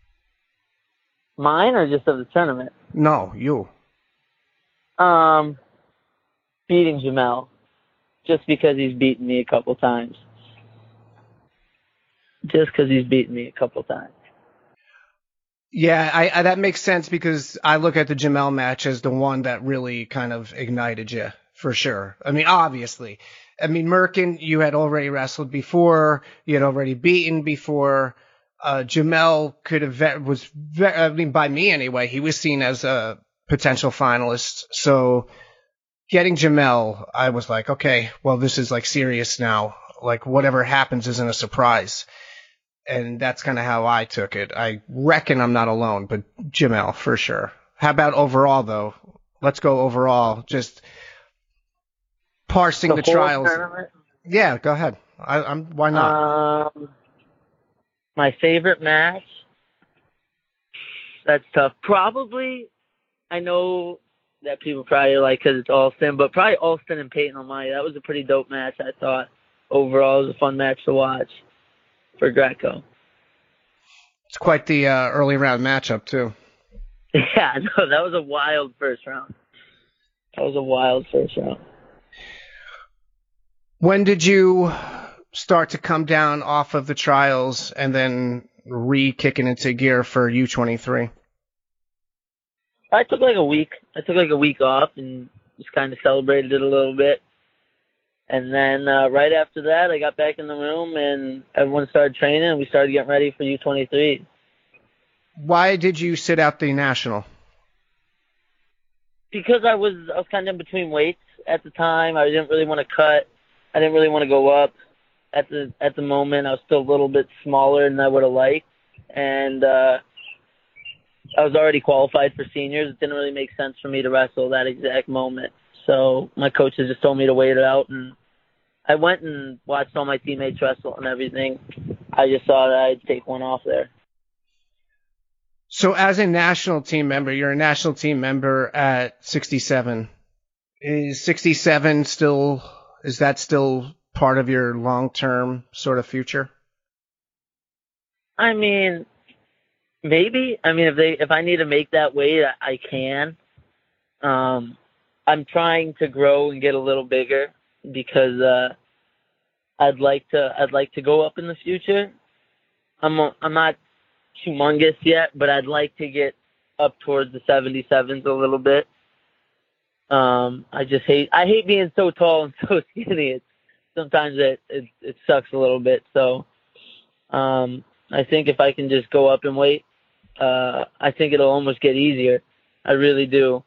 Mine or just of the tournament? No, you. Um, beating Jamel, just because he's beaten me a couple times. Just because he's beaten me a couple times. Yeah, I, I that makes sense because I look at the Jamel match as the one that really kind of ignited you, for sure. I mean, obviously. I mean, Merkin, you had already wrestled before. You had already beaten before. Uh, Jamel could have was, very, I mean, by me anyway, he was seen as a potential finalist. So getting Jamel, I was like, okay, well, this is like serious now. Like whatever happens isn't a surprise. And that's kind of how I took it. I reckon I'm not alone, but Jamel for sure. How about overall though? Let's go overall. Just parsing the, the trials. Tournament? Yeah, go ahead. I, I'm. Why not? Um, My favorite match? That's tough. Probably, I know that people probably like because it's Alston, but probably Alston and Peyton O'Malley. That was a pretty dope match, I thought. Overall, it was a fun match to watch for Greco. It's quite the uh, early round matchup, too. Yeah, no, that was a wild first round. That was a wild first round. When did you start to come down off of the trials and then re-kicking into gear for U twenty-three? I took like a week. I took like a week off and just kind of celebrated it a little bit. And then uh, right after that, I got back in the room and everyone started training and we started getting ready for U twenty-three. Why did you sit out the national? Because I was I was kind of in between weights at the time. I didn't really want to cut. I didn't really want to go up at the at the moment. I was still a little bit smaller than I would have liked, and uh, I was already qualified for seniors. It didn't really make sense for me to wrestle that exact moment. So my coaches just told me to wait it out, and I went and watched all my teammates wrestle and everything. I just thought I'd take one off there. So as a national team member, you're a national team member at sixty-seven. Is sixty-seven still, is that still part of your long-term sort of future? I mean, maybe. I mean, if they, if I need to make that weight, I, I can. Um, I'm trying to grow and get a little bigger because uh, I'd like to, I'd like to go up in the future. I'm, I'm not humongous yet, but I'd like to get up towards the seventy-sevens a little bit. Um, I just hate, I hate being so tall and so skinny. It's, sometimes it, it, it sucks a little bit. So, um, I think if I can just go up in weight, uh, I think it'll almost get easier. I really do.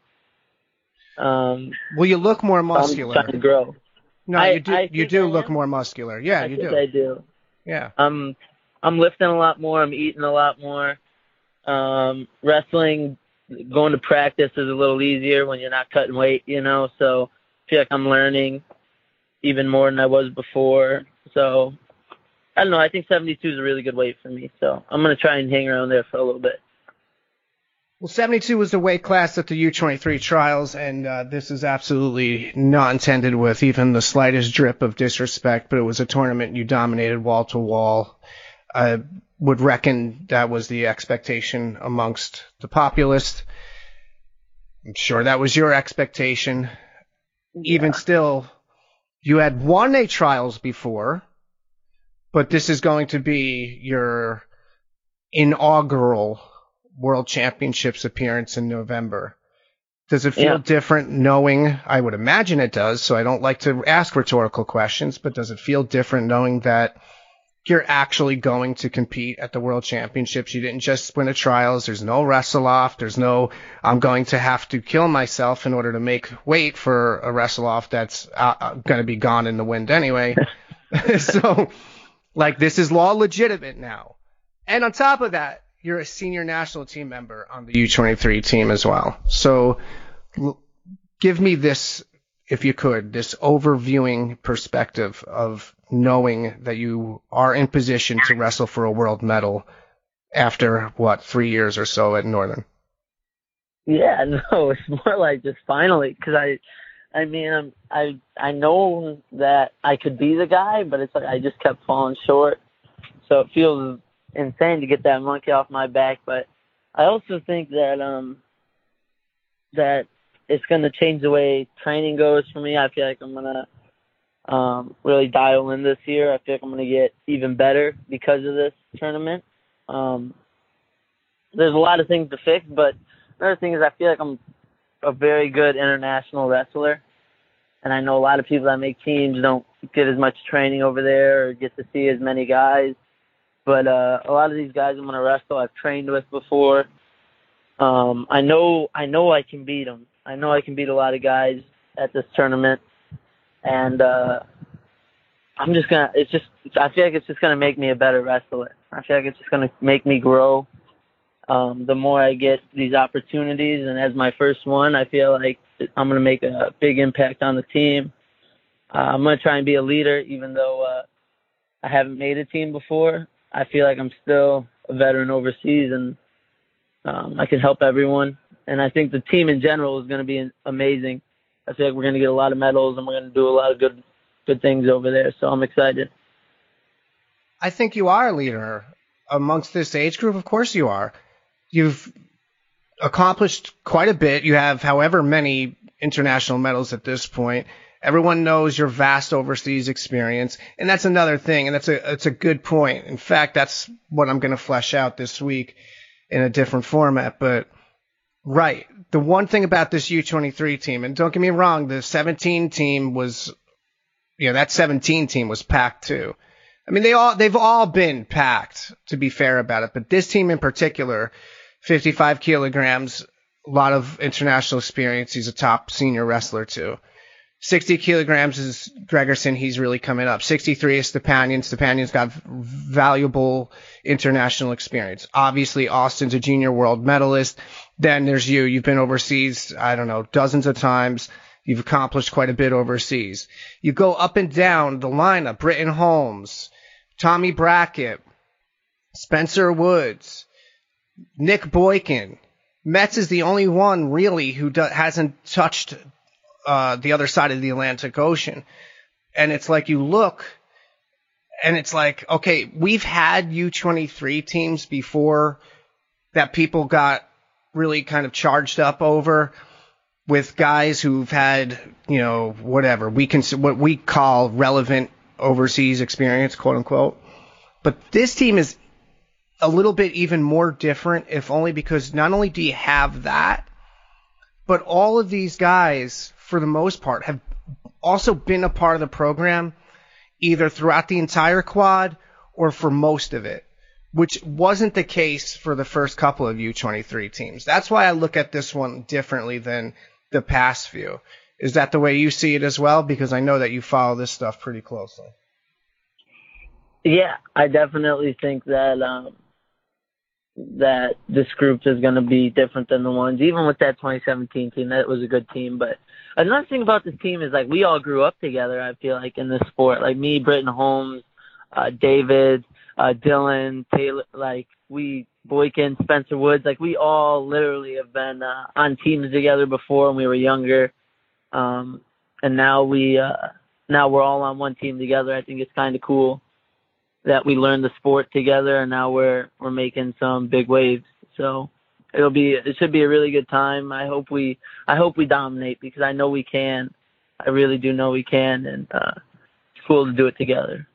Um, well, you look more muscular. I'm trying to grow. No, I, you do, I you do look more muscular. Yeah, I you think do. I do. Yeah. I'm, I'm lifting a lot more. I'm eating a lot more. Um, wrestling, going to practice is a little easier when you're not cutting weight, you know, so I feel like I'm learning even more than I was before. So, I don't know. I think seventy-two is a really good weight for me, so I'm going to try and hang around there for a little bit. Well, seventy-two was the weight class at the U twenty-three trials, and uh, this is absolutely not intended with even the slightest drip of disrespect, but it was a tournament you dominated wall to wall. I would reckon that was the expectation amongst the populace. I'm sure that was your expectation. Yeah. Even still, you had won a trials before, but this is going to be your inaugural World Championships appearance in November. Does it feel yeah. different knowing, I would imagine it does, so I don't like to ask rhetorical questions, but does it feel different knowing that you're actually going to compete at the World Championships? You didn't just win a trials. There's no wrestle off. There's no, I'm going to have to kill myself in order to make weight for a wrestle off that's uh, going to be gone in the wind anyway. So, like, this is all legitimate now. And on top of that, you're a senior national team member on the U twenty-three team as well. So l- give me this, if you could, this overviewing perspective of knowing that you are in position to wrestle for a world medal after, what, three years or so at Northern? Yeah, no, it's more like just finally, because I, I mean, I'm, I I know that I could be the guy, but it's like I just kept falling short. So it feels insane to get that monkey off my back. But I also think that um that it's going to change the way training goes for me. I feel like I'm going to Um, really dial in this year. I feel like I'm going to get even better because of this tournament. Um, there's a lot of things to fix, but another thing is I feel like I'm a very good international wrestler, and I know a lot of people that make teams don't get as much training over there or get to see as many guys, but uh, a lot of these guys I'm going to wrestle I've trained with before. Um, I know I know I can beat them. I know I can beat a lot of guys at this tournament. And uh, I'm just going to, it's just, I feel like it's just going to make me a better wrestler. I feel like it's just going to make me grow. Um, the more I get these opportunities, and as my first one, I feel like I'm going to make a big impact on the team. Uh, I'm going to try and be a leader, even though uh, I haven't made a team before. I feel like I'm still a veteran overseas, and um, I can help everyone. And I think the team in general is going to be amazing. I feel like we're going to get a lot of medals, and we're going to do a lot of good good things over there. So I'm excited. I think you are a leader amongst this age group. Of course you are. You've accomplished quite a bit. You have however many international medals at this point. Everyone knows your vast overseas experience, and that's another thing, and that's a it's a good point. In fact, that's what I'm going to flesh out this week in a different format. But right, the one thing about this U twenty-three team, and don't get me wrong, the seventeen team was, you know, that seventeen team was packed too. I mean, they all they've all been packed, to be fair about it, but this team in particular, fifty-five kilograms, a lot of international experience. He's a top senior wrestler too. sixty kilograms is Gregerson. He's really coming up. sixty-three is Stepanian. Stepanian's got valuable international experience. Obviously, Austin's a junior world medalist. Then there's you. You've been overseas, I don't know, dozens of times. You've accomplished quite a bit overseas. You go up and down the lineup. Britton Holmes, Tommy Brackett, Spencer Woods, Nick Boykin. Metz is the only one really who do- hasn't touched Uh, the other side of the Atlantic Ocean. And it's like you look and it's like, okay, we've had U twenty-three teams before that people got really kind of charged up over, with guys who've had, you know, whatever we can, what we call relevant overseas experience, quote unquote. But this team is a little bit even more different, if only because not only do you have that, but all of these guys, for the most part, have also been a part of the program either throughout the entire quad or for most of it, which wasn't the case for the first couple of U twenty-three teams. That's why I look at this one differently than the past few. Is that the way you see it as well? Because I know that you follow this stuff pretty closely. Yeah, I definitely think that um, that this group is going to be different than the ones, even with that twenty seventeen team. That was a good team. But another thing about this team is, like, we all grew up together, I feel like, in this sport. Like me, Britton Holmes, uh, David, uh, Dylan, Taylor, like we, Boykin, Spencer Woods, like we all literally have been uh, on teams together before when we were younger. Um, and now we, uh, now we're all on one team together. I think it's kind of cool that we learned the sport together, and now we're we're making some big waves. So it'll be it should be a really good time. I hope we I hope we dominate, because I know we can. I really do know we can, and uh, it's cool to do it together.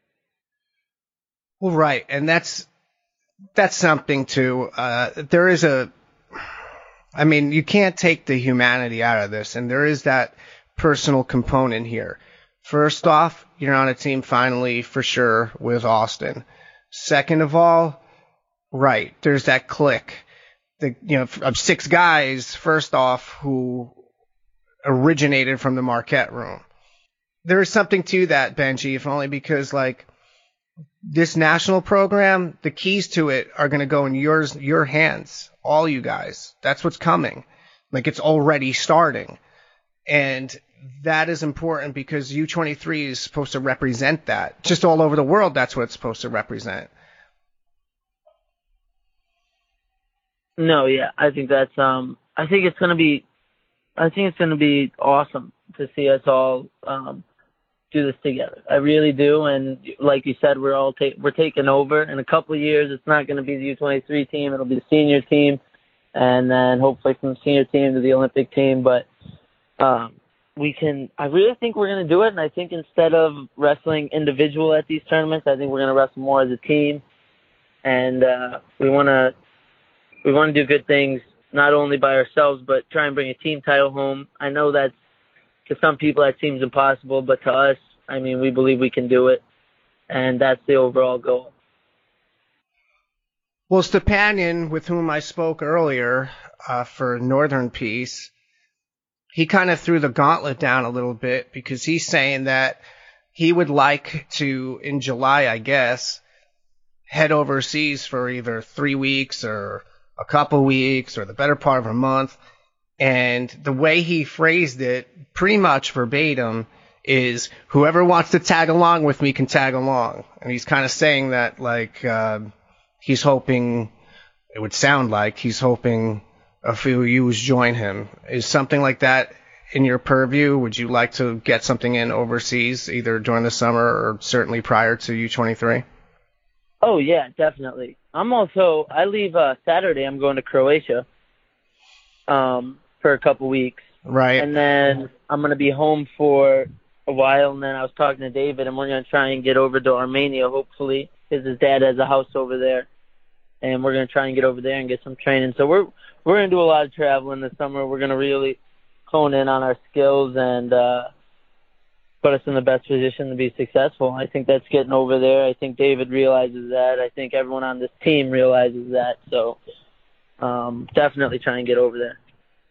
Well, right, and that's that's something too. Uh, there is a, I mean, you can't take the humanity out of this, and there is that personal component here. First off, you're on a team finally for sure with Austin. Second of all, right, there's that clique. The, you know, of six guys, first off, who originated from the Marquette room. There is something to that, Benji, if only because, like, this national program, the keys to it are going to go in yours, your hands, all you guys. That's what's coming. Like, it's already starting. And that is important because U twenty-three is supposed to represent that. Just all over the world, that's what it's supposed to represent. No, yeah, I think that's um, I think it's gonna be, I think it's gonna be awesome to see us all um, do this together. I really do, and like you said, we're all ta- we're taking over in a couple of years. It's not gonna be the U twenty-three team; it'll be the senior team, and then hopefully from the senior team to the Olympic team. But um, we can. I really think we're gonna do it, and I think instead of wrestling individual at these tournaments, I think we're gonna wrestle more as a team, and uh, we wanna. We want to do good things, not only by ourselves, but try and bring a team title home. I know that to some people that seems impossible, but to us, I mean, we believe we can do it, and that's the overall goal. Well, Stepanian, with whom I spoke earlier uh, for Northern Peace, he kind of threw the gauntlet down a little bit because he's saying that he would like to, in July, I guess, head overseas for either three weeks or a couple weeks or the better part of a month. And the way he phrased it, pretty much verbatim, is whoever wants to tag along with me can tag along. And he's kind of saying that, like, uh, he's hoping, it would sound like he's hoping a few of you join him. Is something like that in your purview? Would you like to get something in overseas, either during the summer or certainly prior to U twenty-three? Oh, yeah, definitely. I'm also, I leave uh, Saturday. I'm going to Croatia um, for a couple weeks. Right. And then I'm going to be home for a while, and then I was talking to David, and we're going to try and get over to Armenia, hopefully, because his dad has a house over there, and we're going to try and get over there and get some training. So we're we're going to do a lot of traveling this summer. We're going to really hone in on our skills and uh, put us in the best position to be successful. I think that's getting over there. I think David realizes that. I think everyone on this team realizes that. So um, definitely try and get over there.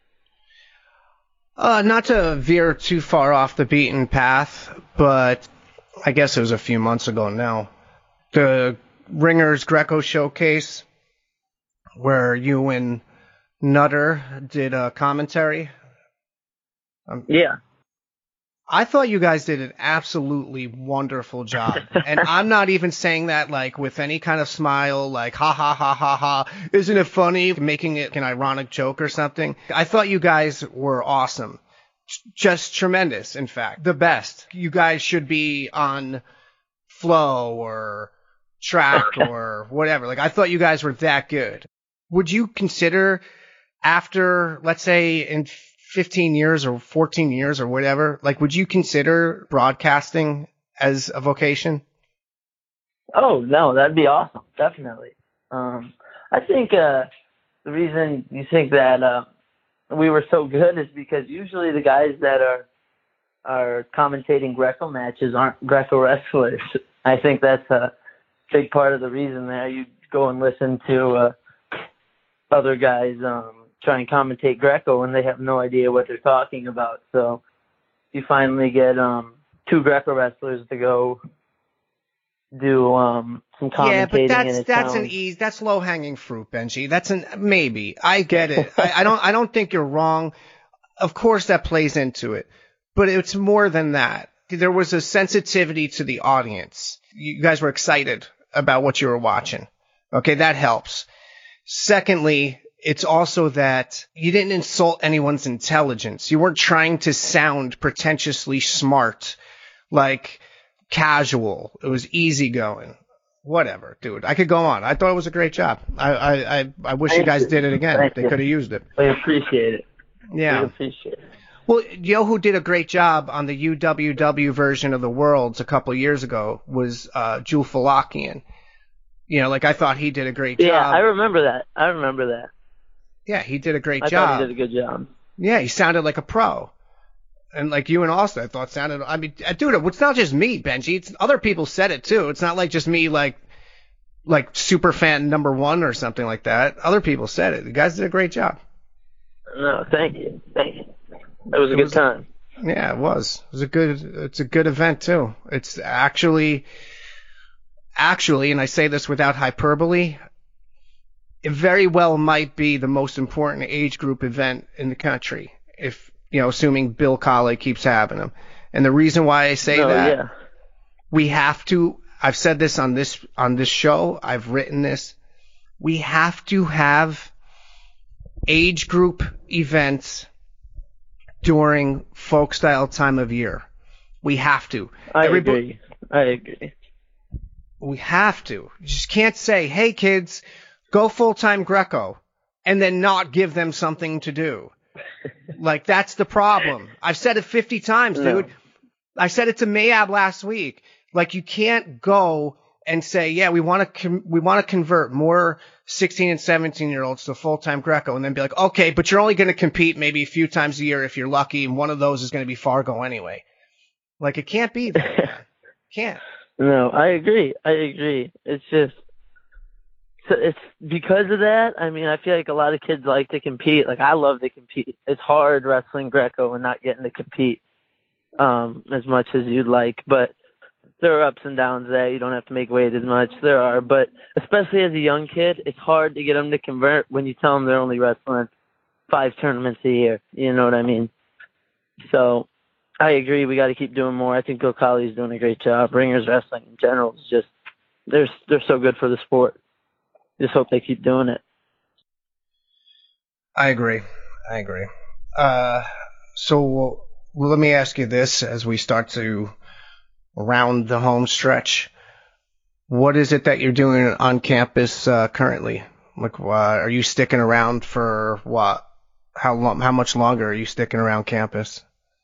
Uh, not to veer too far off the beaten path, but I guess it was a few months ago now. The Ringers Greco Showcase, where you and Nutter did a commentary. Um, yeah. I thought you guys did an absolutely wonderful job. And I'm not even saying that like with any kind of smile, like ha ha ha ha ha, isn't it funny, making it an ironic joke or something. I thought you guys were awesome. Just tremendous, in fact. The best. You guys should be on Flow or Track or whatever. Like, I thought you guys were that good. Would you consider after, let's say, in fifteen years or fourteen years or whatever, like, would you consider broadcasting as a vocation? Oh, no, that'd be awesome. Definitely. Um, I think uh, the reason you think that uh, we were so good is because usually the guys that are are commentating Greco matches aren't Greco wrestlers. I think that's a big part of the reason there. You go and listen to uh, other guys um, try and commentate Greco, and they have no idea what they're talking about. So you finally get um, two Greco wrestlers to go do um, some commentating. Yeah, but that's and it that's sounds... an easy, that's low hanging fruit, Benji. That's an maybe. I get it. I, I don't I don't think you're wrong. Of course, that plays into it, but it's more than that. There was a sensitivity to the audience. You guys were excited about what you were watching. Okay, that helps. Secondly, it's also that you didn't insult anyone's intelligence. You weren't trying to sound pretentiously smart, like casual. It was easygoing. Whatever, dude. I could go on. I thought it was a great job. I I, I, I wish Thank you guys you. did it again. Thank they you. could have used it. We appreciate it. Yeah. We appreciate it. Well, you know who did a great job on the U W W version of the Worlds a couple of years ago was uh, Jewel Falakian. You know, like I thought he did a great Yeah, job. I remember that. I remember that. Yeah, he did a great I job. thought he did a good job. Yeah, he sounded like a pro. And like you and Austin, I thought sounded, I mean, dude, it's not just me, Benji. It's other people said it too. It's not like just me, like, like super fan number one or something like that. Other people said it. The guys did a great job. No, thank you. Thank you. It was a It good was- time. Yeah, it was. It was a good, it's a good event too. It's actually, actually, and I say this without hyperbole, it very well might be the most important age group event in the country. If, you know, assuming Bill Colley keeps having them. And the reason why I say No, that, yeah. we have to, I've said this on this, on this show, I've written this, we have to have age group events during folk style time of year. We have to. I Everybo- agree. I agree. We have to. You just can't say, hey kids, go full-time Greco, and then not give them something to do. Like, that's the problem. I've said it fifty times, No. dude. I said it to Mayab last week. Like, you can't go and say, yeah, we want to com- we want to convert more sixteen and seventeen year olds to full-time Greco, and then be like, okay, but you're only going to compete maybe a few times a year if you're lucky, and one of those is going to be Fargo anyway. Like, it can't be that, man. Can't. No, I agree. I agree. It's just, so it's because of that. I mean, I feel like a lot of kids like to compete. Like, I love to compete. It's hard wrestling Greco and not getting to compete um, as much as you'd like. But there are ups and downs there. You don't have to make weight as much. There are. But especially as a young kid, it's hard to get them to convert when you tell them they're only wrestling five tournaments a year. You know what I mean? So I agree. We got to keep doing more. I think Bill Colley's doing a great job. Ringers Wrestling in general is just they're they're so good for the sport. Just hope they keep doing it. I agree. I agree. Uh, so well, let me ask you this as we start to round the home stretch. What is it that you're doing on campus uh, currently? Like, uh, are you sticking around for what? How long? How much longer are you sticking around campus?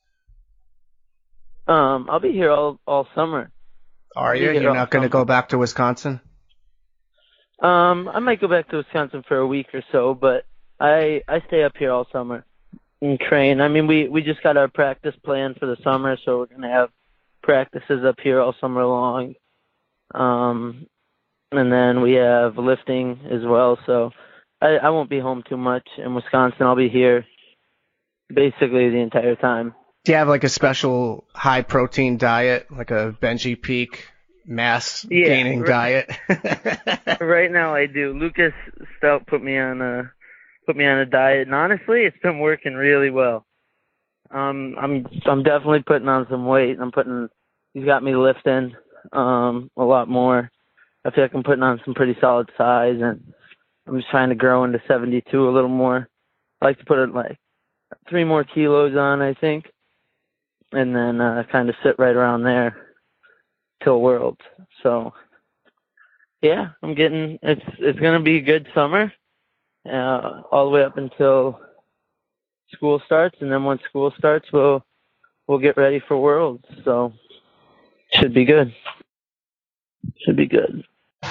Um, I'll be here all all summer. Are you? You're not going to go back to Wisconsin? Um, I might go back to Wisconsin for a week or so, but I I stay up here all summer and train. I mean, we we just got our practice plan for the summer, so we're gonna have practices up here all summer long. Um, and then we have lifting as well, so I, I won't be home too much in Wisconsin. I'll be here basically the entire time. Do you have like a special high protein diet, like a Benji Peak mass yeah, gaining right, diet? Right now I do. Lucas Stout put me on a put me on a diet, and honestly, it's been working really well. Um, I'm I'm definitely putting on some weight. I'm putting. He's got me lifting um, a lot more. I feel like I'm putting on some pretty solid size, and I'm just trying to grow into seventy-two a little more. I like to put it like three more kilos on, I think, and then uh, kind of sit right around there till Worlds. So, yeah, I'm getting. It's it's gonna be a good summer, uh, all the way up until school starts, and then once school starts, we'll we'll get ready for Worlds. So, should be good. Should be good.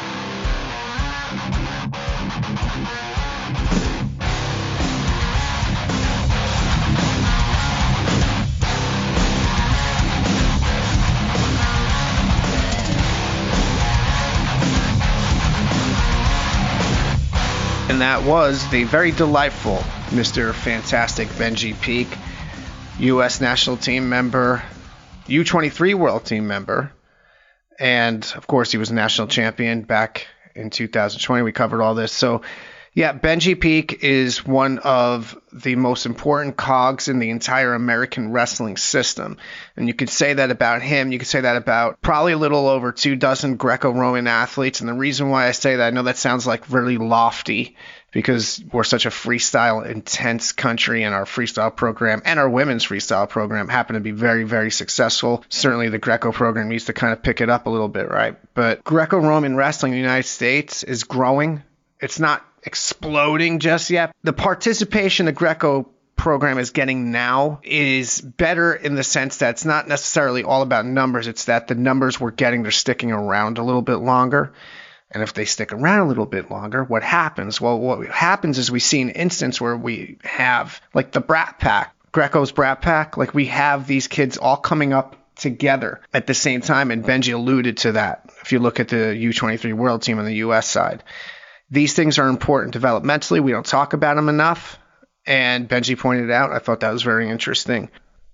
And that was the very delightful Mister Fantastic Benji Peak, U S national team member, U twenty-three world team member, and of course he was a national champion back in two thousand twenty. We covered all this. So yeah, Benji Peak is one of the most important cogs in the entire American wrestling system. And you could say that about him. You could say that about probably a little over two dozen Greco-Roman athletes. And the reason why I say that, I know that sounds like really lofty because we're such a freestyle intense country, and our freestyle program and our women's freestyle program happen to be very, very successful. Certainly the Greco program needs to kind of pick it up a little bit, right? But Greco-Roman wrestling in the United States is growing. It's not exploding just yet. The participation the Greco program is getting now is better in the sense that it's not necessarily all about numbers. It's that the numbers we're getting, they're sticking around a little bit longer. And if they stick around a little bit longer, what happens? Well, what happens is we see an instance where we have like the Brat Pack, Greco's Brat Pack, like we have these kids all coming up together at the same time. And Benji alluded to that. If you look at the U twenty-three world team on the U S side, these things are important developmentally. We don't talk about them enough. And Benji pointed it out. I thought that was very interesting.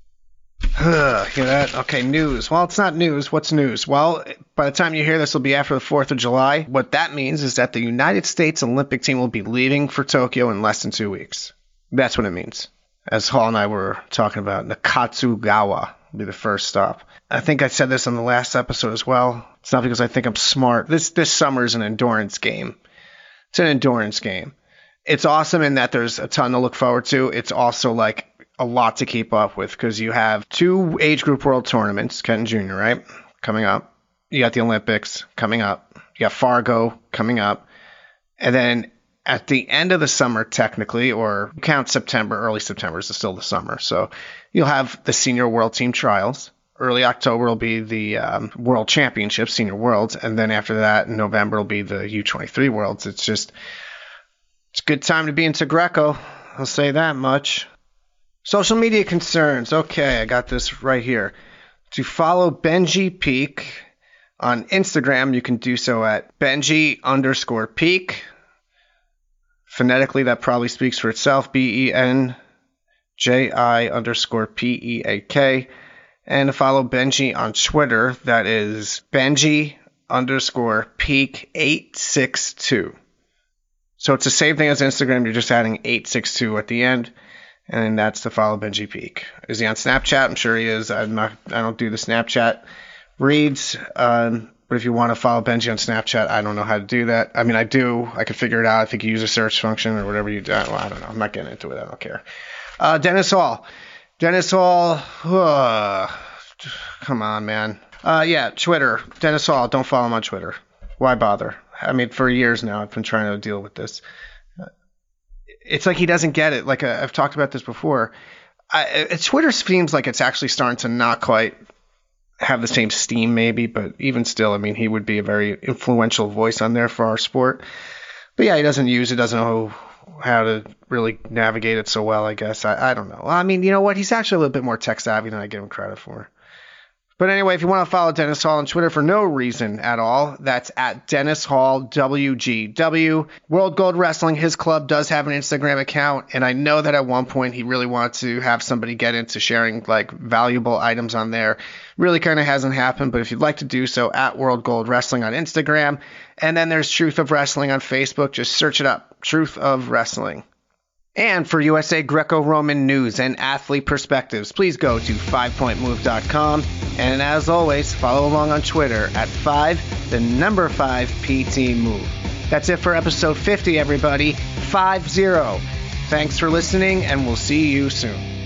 Ugh, hear that? Okay, news. Well, it's not news. What's news? Well, by the time you hear this, will be after the fourth of July. What that means is that the United States Olympic team will be leaving for Tokyo in less than two weeks. That's what it means. As Hall and I were talking about, Nakatsugawa will be the first stop. I think I said this on the last episode as well. It's not because I think I'm smart. This this summer is an endurance game. It's an endurance game. It's awesome in that there's a ton to look forward to. It's also like a lot to keep up with because you have two age group world tournaments, Kenton Junior, right? Coming up. You got the Olympics coming up. You got Fargo coming up. And then at the end of the summer, technically, or count September, early September is still the summer. So you'll have the senior world team trials. Early October will be the um, World Championships, Senior Worlds, and then after that, in November, will be the U twenty-three Worlds. It's just, it's a good time to be into Greco. I'll say that much. Social media concerns. Okay, I got this right here. To follow Benji Peak on Instagram, you can do so at Benji underscore Peak. Phonetically, that probably speaks for itself. B E N J I underscore P E A K. And to follow Benji on Twitter, that is Benji underscore Peak eight six two. So it's the same thing as Instagram. You're just adding eight six two at the end. And that's to follow Benji Peak. Is he on Snapchat? I'm sure he is. I'm not. I don't do the Snapchat reads. Um, but if you want to follow Benji on Snapchat, I don't know how to do that. I mean, I do. I could figure it out. I think you use a search function or whatever you do. Well, I don't know. I'm not getting into it. I don't care. Uh, Dennis Hall. Dennis Hall. Uh, come on, man. Uh, yeah, Twitter. Dennis Hall. Don't follow him on Twitter. Why bother? I mean, for years now, I've been trying to deal with this. It's like he doesn't get it. Like uh, I've talked about this before. I, uh, Twitter seems like it's actually starting to not quite have the same steam, maybe, but even still, I mean, he would be a very influential voice on there for our sport. But yeah, he doesn't use it, doesn't know how to really navigate it so well, I guess. I, I don't know. Well, I mean, you know what? He's actually a little bit more tech savvy than I give him credit for. But anyway, if you want to follow Dennis Hall on Twitter for no reason at all, that's at Dennis Hall W G W. World Gold Wrestling, his club, does have an Instagram account, and I know that at one point he really wanted to have somebody get into sharing like valuable items on there. Really kind of hasn't happened, but if you'd like to do so, at World Gold Wrestling on Instagram. And then there's Truth of Wrestling on Facebook. Just search it up, Truth of Wrestling. And for U S A Greco-Roman news and athlete perspectives, please go to five point move dot com. And as always, follow along on Twitter at five, the number five P T Move. That's it for episode fifty, everybody. five zero. Thanks for listening, and we'll see you soon.